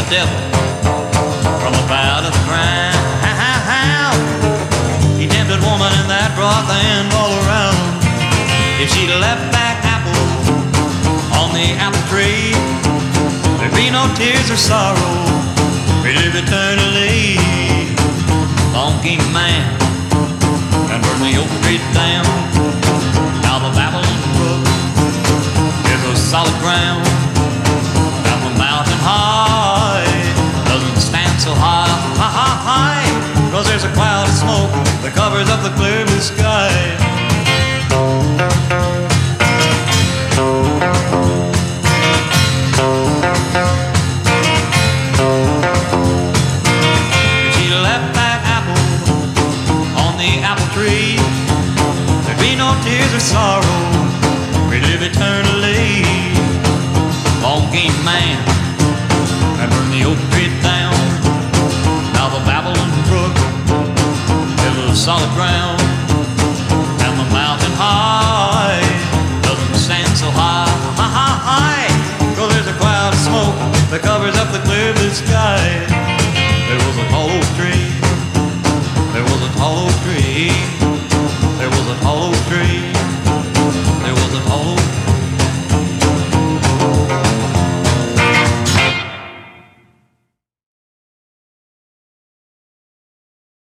devil from about the ground. He tempted woman in that broth and all around. If she'd left back apples on the apple tree, there'd be no tears or sorrow. We live eternally. Long came a man and burned the oak tree down. Now the Babylon brook is a solid ground. Down the mountain high doesn't stand so high, cause there's a cloud of smoke that covers up the clear blue sky. If she left that apple on the apple tree, there'd be no tears or sorrow. We live eternally. Long came man and burned the oak tree down. Now the Babylon brook is a solid ground. And the mountain high doesn't stand so high, cause there's a cloud of smoke that covers up the clear blue sky.